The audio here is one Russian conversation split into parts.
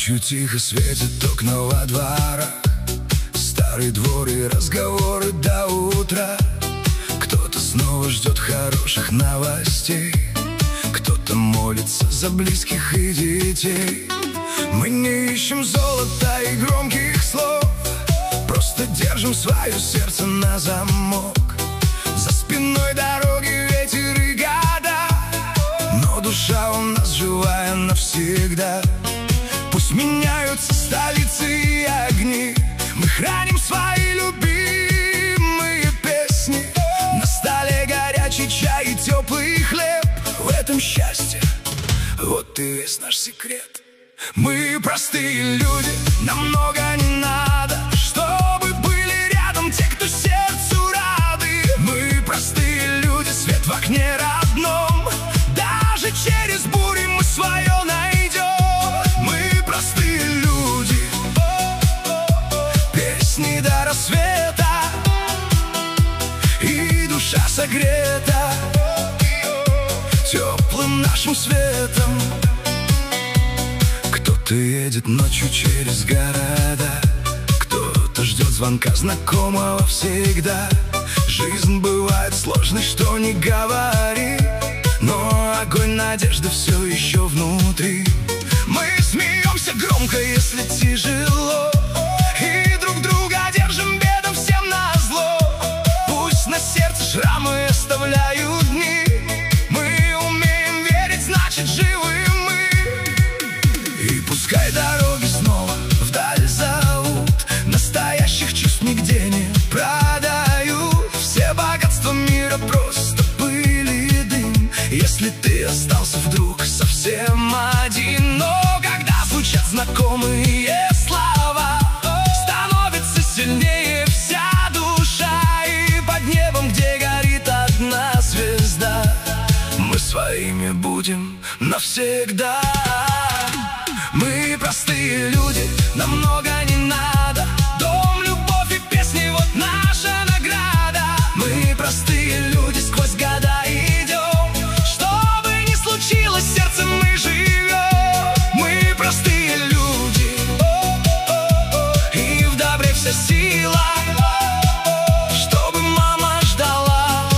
Ночью тихо светят окна во дворах, старый двор и разговоры до утра. Кто-то снова ждет хороших новостей, кто-то молится за близких и детей. Мы не ищем золота и громких слов, просто держим свое сердце на замок. За спиной дороги, ветер и года, но душа у нас живая навсегда. Пусть меняются столицы и огни, мы храним свои любимые песни. На столе горячий чай и теплый хлеб, в этом счастье, вот и весь наш секрет. Мы простые люди, нам много не надо, чтобы были рядом те, кто сердцу рады. Мы простые люди, свет в окне родном, даже через бури мы свое найдем. Мы простые люди, песни до рассвета, и душа согрета теплым нашим светом. Кто-то едет ночью через города, кто-то ждет звонка знакомого всегда. Жизнь бывает сложной, что не говори, но огонь надежды все еще внутри. Мы смеемся громко, если тяжело, и друг друга держим бедом всем назло. Пусть на сердце шрамы оставляют дни, мы умеем верить, значит живы мы. И пускай дороги снова вдаль зовут, настоящих чувств нигде не продают. Все богатства мира просто пыль и дым, если ты остался вдруг совсем один. Но когда звучат знакомые слова, становится сильнее вся душа. И под небом, где горит одна звезда, мы своими будем навсегда. Мы простые люди, нам много не надо, дом, любовь и песни, вот наша награда. Мы простые люди, сквозь года идем, что бы ни случилось, сердцем мы живем. Мы простые люди, и в добре вся сила, чтобы мама ждала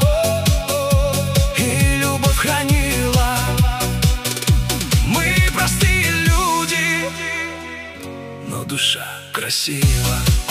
и любовь хранила. Мы простые люди, но душа красива.